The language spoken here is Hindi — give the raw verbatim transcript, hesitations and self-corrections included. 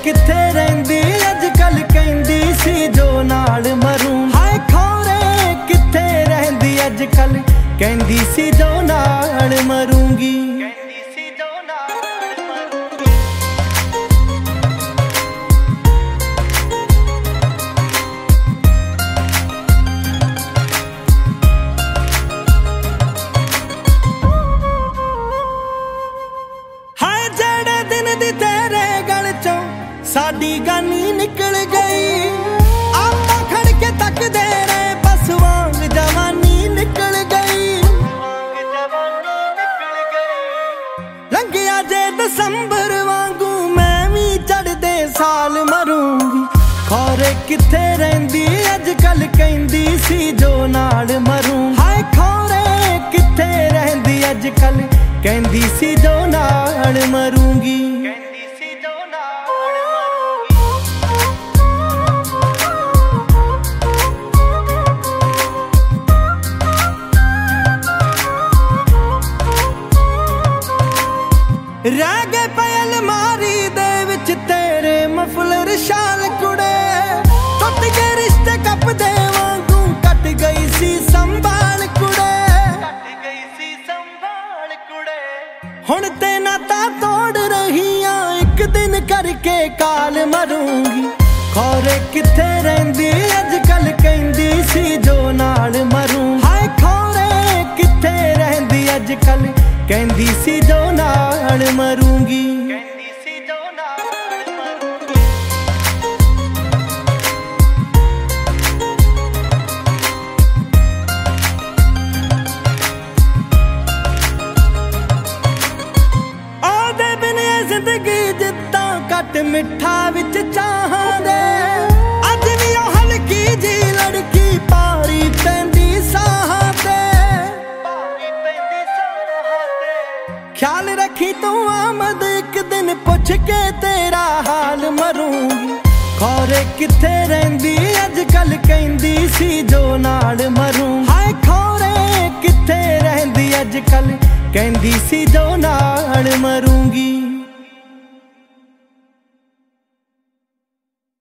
किथे रहिंदी अजकल कहंदी सी जो नाल मरूं। हाय खौरे किथे रहिंदी अजकल कहंदी सी जो नाल मरूंगी। साडी गानी निकल गई आपां खड़ के तकदे रहे बस वांग जवानी निकल गई। लंघिया जे दसंबर वांगू मैं भी चढ़दे साल मरूंगी। खौरे किथे रहिंदी अजकल कहंदी सी जो नाल मरूं। हाय खौरे किथे रहिंदी अजकल कहंदी सी जो नाल मरूंगी। रह गए पे अलमारी दे विच तेरे मफलर शाल कुड़े। टुट गए रिश्ते कप दे वांगू कट गई सी संभाल कुड़े। हुण ते नाता तोड़ रही आ एक दिन करके काल मरूंगी। खौरे किथे रहिंदी अजकल कहंदी सी जो नाल मरूं। हाय खौरे किथे रहिंदी अजकल कहंदी सी जो नाल मरूंगी। आदे बिन जिंदगी जिद्दां कट मिठा विच चाहां दे। अज भी ओ हल्की जी लड़की पारी पैंदी साहां ते। ख्याल रखी तू आमद एक दिन पुछ के तेरा हाल मरूंगी। खौरे किथे रहिंदी अजकल कहंदी सी जो नाल मरूं। हाय खौरे किथे रहिंदी अजकल कहंदी सी जो नाल मरूंगी।